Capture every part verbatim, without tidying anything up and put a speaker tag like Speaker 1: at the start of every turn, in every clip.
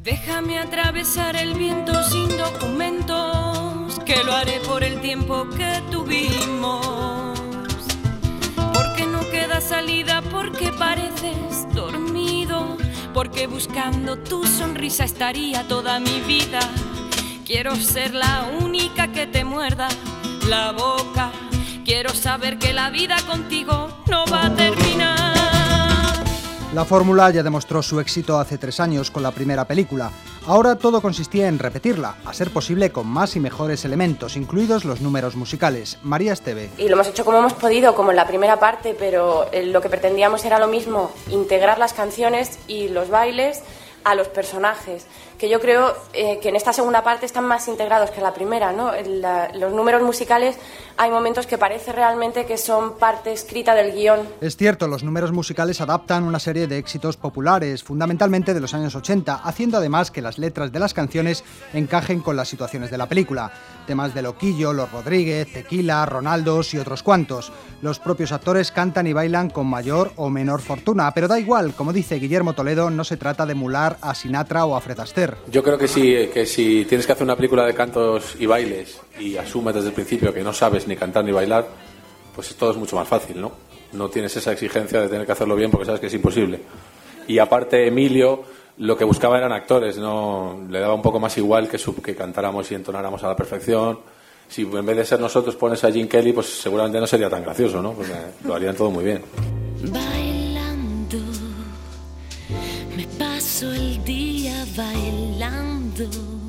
Speaker 1: Déjame atravesar el viento sin documentos, que lo haré por el tiempo que tuvimos. Porque no queda salida, porque pareces dormido, porque buscando tu sonrisa estaría toda mi vida. Quiero ser la única que te muerda la boca. Quiero saber que la vida contigo no va a terminar.
Speaker 2: La fórmula ya demostró su éxito hace tres años con la primera película. Ahora todo consistía en repetirla, a ser posible con más y mejores elementos, incluidos los números musicales. María Esteve.
Speaker 3: Y lo hemos hecho como hemos podido, como en la primera parte, pero lo que pretendíamos era lo mismo, integrar las canciones y los bailes a los personajes, que yo creo eh, que en esta segunda parte están más integrados que en la primera, ¿no? En la, los números musicales hay momentos que parece realmente que son parte escrita del guión.
Speaker 2: Es cierto, los números musicales adaptan una serie de éxitos populares, fundamentalmente de los años ochenta, haciendo además que las letras de las canciones encajen con las situaciones de la película. Temas de Loquillo, Los Rodríguez, Tequila, Ronaldos y otros cuantos. Los propios actores cantan y bailan con mayor o menor fortuna, pero da igual, como dice Guillermo Toledo, no se trata de emular a Sinatra o a Fred Astaire.
Speaker 4: Yo creo que sí, que si tienes que hacer una película de cantos y bailes y asumes desde el principio que no sabes ni cantar ni bailar, pues todo es mucho más fácil, ¿no? No tienes esa exigencia de tener que hacerlo bien porque sabes que es imposible. Y aparte Emilio lo que buscaba eran actores, no le daba un poco más igual que, sub, que cantáramos y entonáramos a la perfección. Si en vez de ser nosotros pones a Gene Kelly, pues seguramente no sería tan gracioso, ¿no? Porque lo harían todo muy bien.
Speaker 5: Bailando, me paso el día bailando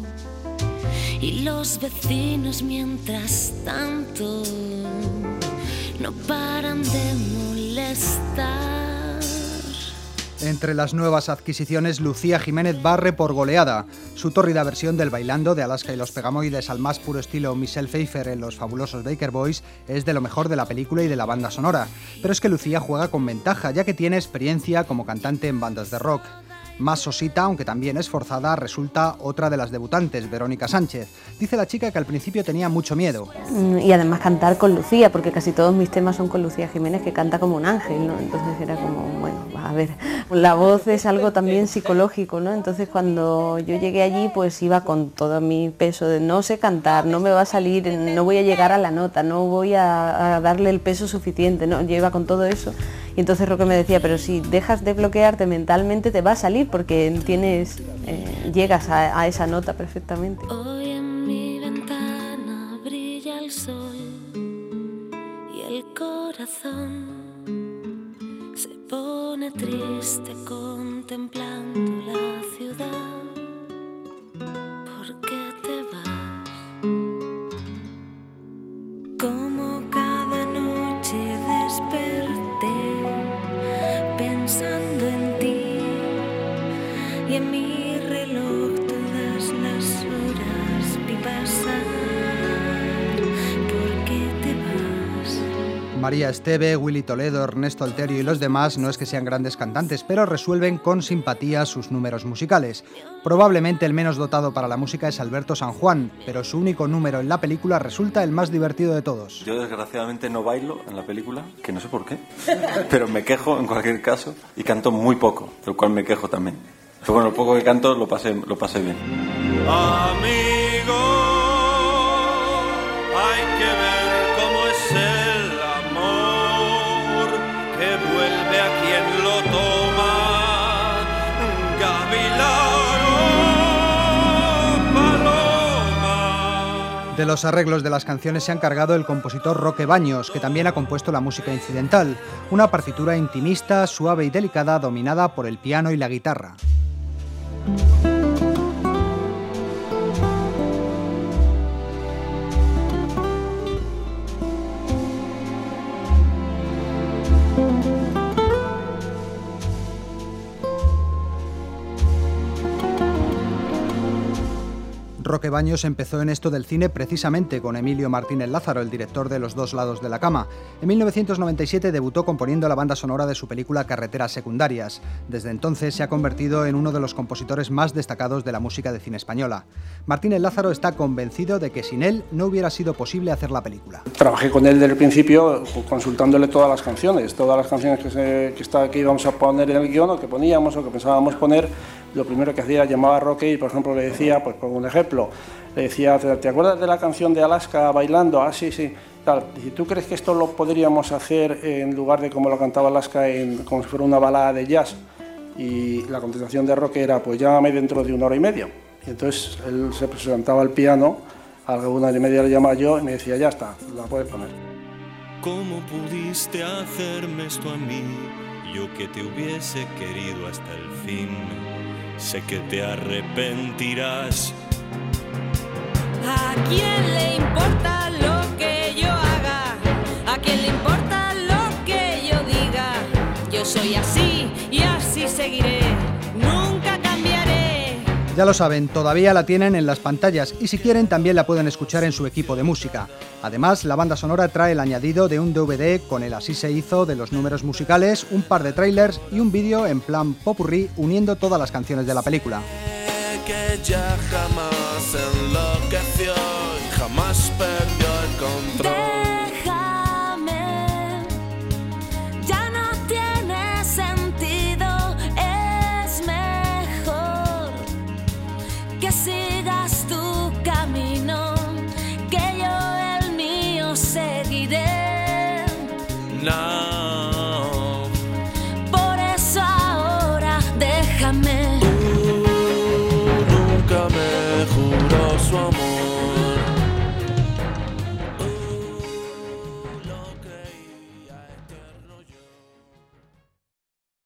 Speaker 5: y los vecinos mientras tanto no paran de molestar.
Speaker 2: Entre las nuevas adquisiciones, Lucía Jiménez barre por goleada. Su tórrida versión del Bailando de Alaska y los Pegamoides al más puro estilo Michelle Pfeiffer en Los fabulosos Baker Boys es de lo mejor de la película y de la banda sonora. Pero es que Lucía juega con ventaja, ya que tiene experiencia como cantante en bandas de rock. Más sosita, aunque también esforzada, resulta otra de las debutantes, Verónica Sánchez. Dice la chica que al principio tenía mucho miedo.
Speaker 6: Y además cantar con Lucía, porque casi todos mis temas son con Lucía Jiménez, que canta como un ángel, ¿no? Entonces era como, bueno, a ver, la voz es algo también psicológico, ¿no? Entonces cuando yo llegué allí, pues iba con todo mi peso de no sé cantar, no me va a salir, no voy a llegar a la nota, no voy a, a darle el peso suficiente, ¿no? Yo iba con todo eso. Y entonces Roque me decía, pero si dejas de bloquearte mentalmente te va a salir porque tienes, eh, llegas a, a esa nota perfectamente.
Speaker 5: Hoy en mi ventana brilla el sol y el corazón se pone triste contemplando la ciudad. ¿Por qué te vas? Como cada noche desperté pensando en ti y en mi reloj todas las horas vi pasar. ¿Por qué te vas?
Speaker 2: María Esteve, Willy Toledo, Ernesto Alterio y los demás no es que sean grandes cantantes, pero resuelven con simpatía sus números musicales. Probablemente el menos dotado para la música es Alberto San Juan, pero su único número en la película resulta el más divertido de todos.
Speaker 7: Yo desgraciadamente no bailo en la película, que no sé por qué, pero me quejo en cualquier caso y canto muy poco, del cual me quejo también. Pero bueno, lo poco que canto lo pasé, lo pasé bien.
Speaker 8: Amigo, hay que ver cómo es el amor que vuelve a quien lo toma.
Speaker 2: De los arreglos de las canciones se ha encargado el compositor Roque Baños, que también ha compuesto la música incidental, una partitura intimista, suave y delicada, dominada por el piano y la guitarra. Roque Baños empezó en esto del cine precisamente con Emilio Martínez Lázaro, el director de Los dos lados de la cama. En mil novecientos noventa y siete debutó componiendo la banda sonora de su película Carreteras secundarias. Desde entonces se ha convertido en uno de los compositores más destacados de la música de cine española. Martínez Lázaro está convencido de que sin él no hubiera sido posible hacer la película.
Speaker 9: Trabajé con él desde el principio consultándole todas las canciones, todas las canciones que, se, que, está, que íbamos a poner en el guión o que poníamos o que pensábamos poner. lo primero que hacía, llamaba a Roque y, por ejemplo, le decía, pues pongo un ejemplo, le decía, ¿te acuerdas de la canción de Alaska bailando? Ah, sí, sí. Tal. ¿Y tú crees que esto lo podríamos hacer en lugar de como lo cantaba Alaska, en, como si fuera una balada de jazz? Y la contestación de Roque era, pues llámame dentro de una hora y media. Y entonces él se presentaba al piano, a la una hora y media le llamaba yo y me decía, ya está, la puedes poner.
Speaker 8: ¿Cómo pudiste hacerme esto a mí? Yo que te hubiese querido hasta el fin. Sé que te arrepentirás.
Speaker 1: ¿A quién le importa lo que yo haga? ¿A quién le importa lo que yo diga? Yo soy así y así seguiré. Nunca cambiaré.
Speaker 2: Ya lo saben, todavía la tienen en las pantallas y si quieren también la pueden escuchar en su equipo de música. Además, la banda sonora trae el añadido de un D V D con el Así se hizo de los números musicales, un par de trailers y un vídeo en plan popurrí uniendo todas las canciones de la película.
Speaker 8: Que ya jamás enloqueció y jamás perdió el control.